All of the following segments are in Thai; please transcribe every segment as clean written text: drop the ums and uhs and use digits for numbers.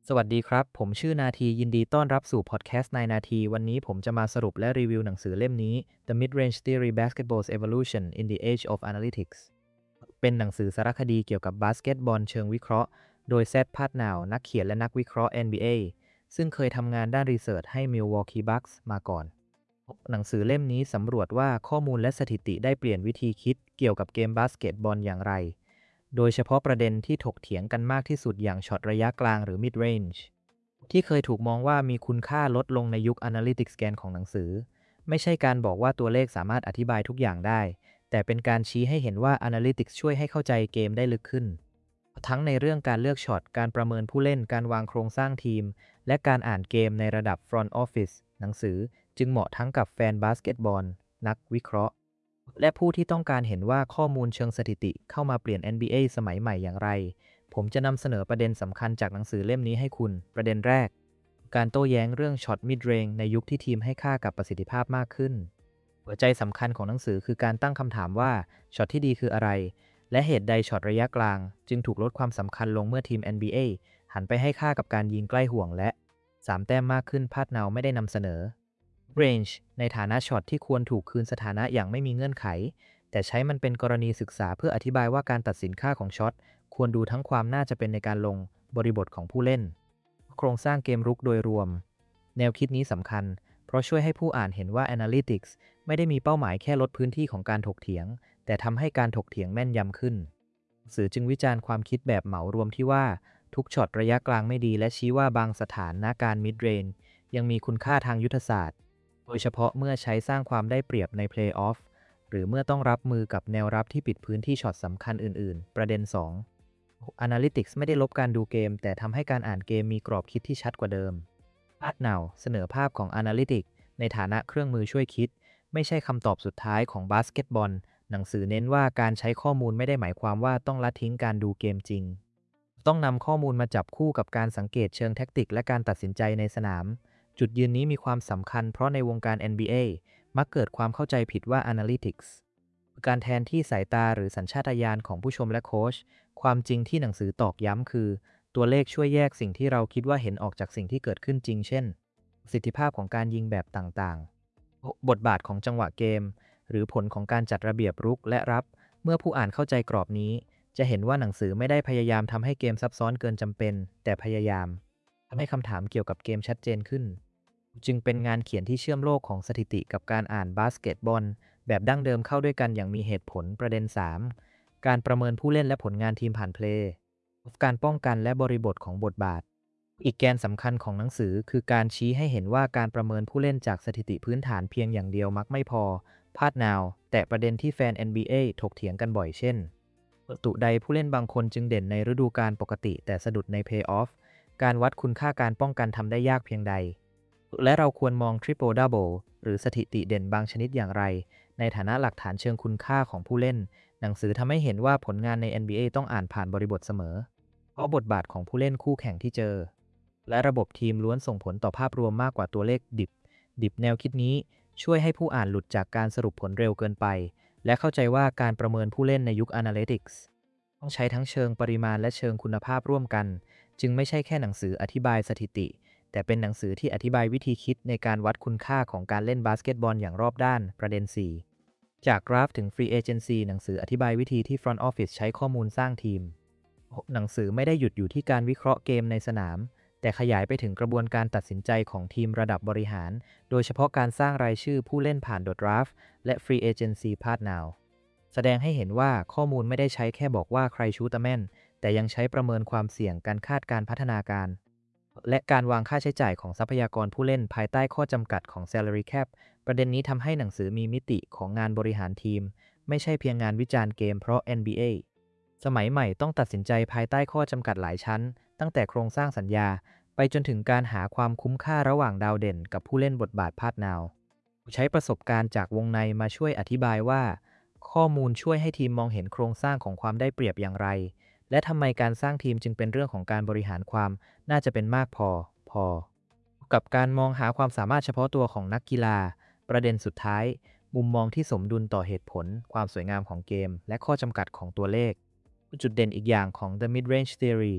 สวัสดีครับ ผมชื่อนาทียินดีต้อนรับสู่พอดแคสต์นายนาทีวันนี้ผมจะมาสรุปและรีวิวหนังสือเล่มนี้ The Mid-Range Theory Basketball's Evolution in the Age of Analytics เป็นหนังสือสารคดีเกี่ยวกับบาสเกตบอลเชิงวิเคราะห์โดยแซดพาร์ตนาวนักเขียนและนักวิเคราะห์ NBA ซึ่งเคยทำงานด้านรีเสิร์ชให้ Milwaukee Bucks มาก่อนหนังสือเล่มนี้สำรวจว่าข้อมูลและสถิติได้เปลี่ยนวิธีคิดเกี่ยวกับเกมบาสเกตบอลอย่างไรโดยเฉพาะประเด็นที่ถกเถียงกันมากที่สุดอย่างช็อตระยะกลางหรือ mid range ที่เคยถูกมองว่ามีคุณค่าลดลงในยุค Analytics Scan ของหนังสือไม่ใช่การบอกว่าตัวเลขสามารถอธิบายทุกอย่างได้แต่เป็นการชี้ให้เห็นว่า Analytics ช่วยให้เข้าใจเกมได้ลึกขึ้นทั้งในเรื่องการเลือกช็อตการประเมินผู้เล่นการวางโครงสร้างทีมและการอ่านเกมในระดับ Front Office หนังสือจึงเหมาะทั้งกับแฟนบาสเกตบอลนักวิเคราะห์และผู้ที่ต้องการเห็นว่าข้อมูลเชิงสถิติเข้ามาเปลี่ยน NBA สมัยใหม่อย่างไรผมจะนำเสนอประเด็นสำคัญจากหนังสือเล่มนี้ให้คุณประเด็นแรก การโต้แย้งเรื่องช็อตมิดเรนจ์ในยุคที่ทีมให้ค่ากับประสิทธิภาพมากขึ้นหัวใจสำคัญของหนังสือคือการตั้งคำถามว่าช็อตที่ดีคืออะไรและเหตุใดช็อตระยะกลางจึงถูกลดความสำคัญลงเมื่อทีม NBA หันไปให้ค่ากับการยิงใกล้ห่วงและ3แต้มมากขึ้นพาดเนาไม่ได้นำเสนอ Range ในฐานะช็อตที่ควรถูกคืนสถานะอย่างไม่มีเงื่อนไขแต่ใช้มันเป็นกรณีศึกษาเพื่ออธิบายว่าการตัดสินค่าของช็อตควรดูทั้งความน่าจะเป็นในการลงบริบทของผู้เล่นโครงสร้างเกมรุกโดยรวมแนวคิดนี้สำคัญเพราะช่วยให้ผู้อ่านเห็นว่า Analytics ไม่ได้มีเป้าหมายแค่ลดพื้นที่ของการถกเถียงแต่ทำให้การถกเถียงแม่นยำขึ้นสื่อจึงวิจารณ์ความคิดแบบเหมารวมที่ว่าทุกช็อตระยะกลางไม่ดีและชี้ว่าบางสถานการณ์ Mid Range ยังมีคุณค่าทางยุทธศาสตร์โดยเฉพาะเมื่อใช้สร้างความได้เปรียบในเพลย์ออฟหรือเมื่อต้องรับมือกับแนวรับที่ปิดพื้นที่ช็อตสำคัญอื่นๆประเด็น2 Analytics ไม่ได้ลบการดูเกมแต่ทำให้การอ่านเกมมีกรอบคิดที่ชัดกว่าเดิมอาร์ตเนาเสนอภาพของ Analytics ในฐานะเครื่องมือช่วยคิดไม่ใช่คำตอบสุดท้ายของบาสเกตบอลหนังสือเน้นว่าการใช้ข้อมูลไม่ได้หมายความว่าต้องละทิ้งการดูเกมจริงต้องนำข้อมูลมาจับคู่กับการสังเกตเชิงแทคติกและการตัดสินใจในสนามจุดยืนนี้มีความสำคัญเพราะในวงการ NBA มักเกิดความเข้าใจผิดว่า Analytics การแทนที่สายตาหรือสัญชาตญาณของผู้ชมและโค้ชความจริงที่หนังสือตอกย้ำคือตัวเลขช่วยแยกสิ่งที่เราคิดว่าเห็นออกจากสิ่งที่เกิดขึ้นจริงเช่นประสิทธิภาพของการยิงแบบต่างๆบทบาทของจังหวะเกมหรือผลของการจัดระเบียบรุกและรับเมื่อผู้อ่านเข้าใจกรอบนี้จะเห็นว่าหนังสือไม่ได้พยายามทำให้เกมซับซ้อนเกินจำเป็นแต่พยายามทำให้คำถามเกี่ยวกับเกมชัดเจนขึ้นจึงเป็นงานเขียนที่เชื่อมโลกของสถิติกับการอ่านบาสเกตบอลแบบดั้งเดิมเข้าด้วยกันอย่างมีเหตุผลประเด็น3การประเมินผู้เล่นและผลงานทีมผ่านเพลย์การป้องกันและบริบทของบทบาทอีกแกนสำคัญของหนังสือคือการชี้ให้เห็นว่าการประเมินผู้เล่นจากสถิติพื้นฐานเพียงอย่างเดียวมักไม่พอพาดนาวแต่ประเด็นที่แฟน NBA ถกเถียงกันบ่อยเช่นตุใดผู้เล่นบางคนจึงเด่นในฤดูกาลปกติแต่สะดุดในเพลย์ออฟการวัดคุณค่าการป้องกันทำได้ยากเพียงใดและเราควรมอง Triple Double หรือสถิติเด่นบางชนิดอย่างไรในฐานะหลักฐานเชิงคุณค่าของผู้เล่นหนังสือทำให้เห็นว่าผลงานใน NBA ต้องอ่านผ่านบริบทเสมอเพราะบทบาทของผู้เล่นคู่แข่งที่เจอและระบบทีมล้วนส่งผลต่อภาพรวมมากกว่าตัวเลขดิบแนวคิดนี้ช่วยให้ผู้อ่านหลุดจากการสรุปผลเร็วเกินไปและเข้าใจว่าการประเมินผู้เล่นในยุค Analytics ต้องใช้ทั้งเชิงปริมาณและเชิงคุณภาพร่วมกันจึงไม่ใช่แค่หนังสืออธิบายสถิติแต่เป็นหนังสือที่อธิบายวิธีคิดในการวัดคุณค่าของการเล่นบาสเกตบอลอย่างรอบด้านประเด็น4จากกราฟถึง Free Agency หนังสืออธิบายวิธีที่ Front Office ใช้ข้อมูลสร้างทีมหนังสือไม่ได้หยุดอยู่ที่การวิเคราะห์เกมในสนามแต่ขยายไปถึงกระบวนการตัดสินใจของทีมระดับบริหารโดยเฉพาะการสร้างรายชื่อผู้เล่นผ่านดราฟต์และ Free Agency พาดนาวแสดงให้เห็นว่าข้อมูลไม่ได้ใช้แค่บอกว่าใครชูตแม่นแต่ยังใช้ประเมินความเสี่ยงการคาดการพัฒนาการและการวางค่าใช้จ่ายของทรัพยากรผู้เล่นภายใต้ข้อจำกัดของ Salary Cap ประเด็นนี้ทำให้หนังสือมีมิติของงานบริหารทีมไม่ใช่เพียงงานวิจารณ์เกมเพราะ NBA สมัยใหม่ต้องตัดสินใจภายใต้ข้อจำกัดหลายชั้นตั้งแต่โครงสร้างสัญญาไปจนถึงการหาความคุ้มค่าระหว่างดาวเด่นกับผู้เล่นบทบาทพาดนาวใช้ประสบการณ์จากวงในมาช่วยอธิบายว่าข้อมูลช่วยให้ทีมมองเห็นโครงสร้างของความได้เปรียบอย่างไรและทำไมการสร้างทีมจึงเป็นเรื่องของการบริหารความน่าจะเป็นมากพอกับการมองหาความสามารถเฉพาะตัวของนักกีฬาประเด็นสุดท้ายมุมมองที่สมดุลต่อเหตุผลความสวยงามของเกมและข้อจำกัดของตัวเลขจุดเด่นอีกอย่างของ The Mid-Range Theory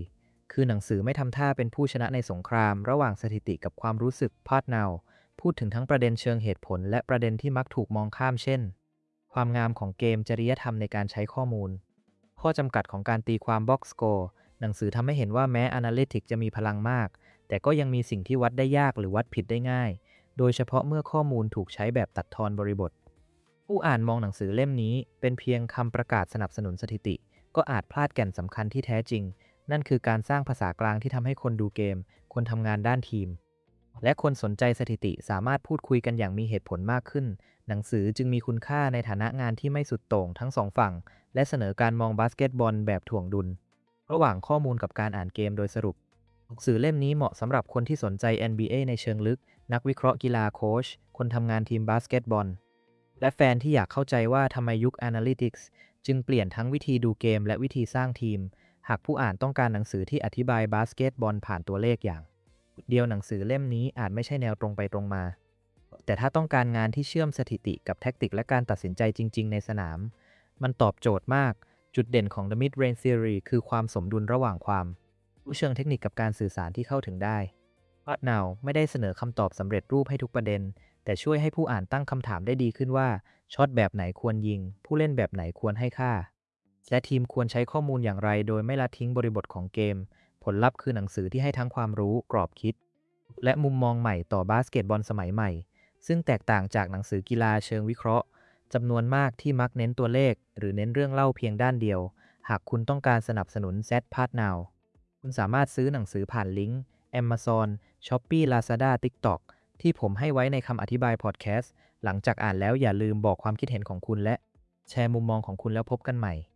คือหนังสือไม่ทำท่าเป็นผู้ชนะในสงครามระหว่างสถิติกับความรู้สึกพาดเนาพูดถึงทั้งประเด็นเชิงเหตุผลและประเด็นที่มักถูกมองข้ามเช่นความงามของเกมจริยธรรมในการใช้ข้อมูลข้อจำกัดของการตีความบ็อกซ์สกอร์หนังสือทำให้เห็นว่าแม้ Analytics จะมีพลังมากแต่ก็ยังมีสิ่งที่วัดได้ยากหรือวัดผิดได้ง่ายโดยเฉพาะเมื่อข้อมูลถูกใช้แบบตัดทอนบริบทผู้อ่านมองหนังสือเล่มนี้เป็นเพียงคำประกาศสนับสนุนสถิติก็อาจพลาดแก่นสำคัญที่แท้จริงนั่นคือการสร้างภาษากลางที่ทำให้คนดูเกมคนทำงานด้านทีมและคนสนใจสถิติสามารถพูดคุยกันอย่างมีเหตุผลมากขึ้นหนังสือจึงมีคุณค่าในฐานะงานที่ไม่สุดโต่งทั้งสองฝั่งและเสนอการมองบาสเกตบอลแบบถ่วงดุลระหว่างข้อมูลกับการอ่านเกมโดยสรุปหนังสือเล่มนี้เหมาะสำหรับคนที่สนใจ NBA ในเชิงลึกนักวิเคราะห์กีฬาโค้ชคนทำงานทีมบาสเกตบอลและแฟนที่อยากเข้าใจว่าทำไมยุค Analytics จึงเปลี่ยนทั้งวิธีดูเกมและวิธีสร้างทีมหากผู้อ่านต้องการหนังสือที่อธิบายบาสเกตบอลผ่านตัวเลขอย่างเดียวหนังสือเล่มนี้อาจไม่ใช่แนวตรงไปตรงมาแต่ถ้าต้องการงานที่เชื่อมสถิติกับแท็กติกและการตัดสินใจจริงๆในสนามมันตอบโจทย์มากจุดเด่นของ The Mid-Range Theory คือความสมดุลระหว่างความรู้เชิงเทคนิคกับการสื่อสารที่เข้าถึงได้Now ไม่ได้เสนอคำตอบสำเร็จรูปให้ทุกประเด็นแต่ช่วยให้ผู้อ่านตั้งคำถามได้ดีขึ้นว่าช็อตแบบไหนควรยิงผู้เล่นแบบไหนควรให้ค่าและทีมควรใช้ข้อมูลอย่างไรโดยไม่ละทิ้งบริบทของเกมผลลัพธ์คือหนังสือที่ให้ทั้งความรู้กรอบคิดและมุมมองใหม่ต่อบาสเกตบอลสมัยใหม่ซึ่งแตกต่างจากหนังสือกีฬาเชิงวิเคราะห์จำนวนมากที่มักเน้นตัวเลขหรือเน้นเรื่องเล่าเพียงด้านเดียวหากคุณต้องการสนับสนุน Z Part Now คุณสามารถซื้อหนังสือผ่านลิงก์ Amazon Shopee Lazada TikTok ที่ผมให้ไว้ในคำอธิบายพอดแคสต์หลังจากอ่านแล้วอย่าลืมบอกความคิดเห็นของคุณและแชร์มุมมองของคุณแล้วพบกันใหม่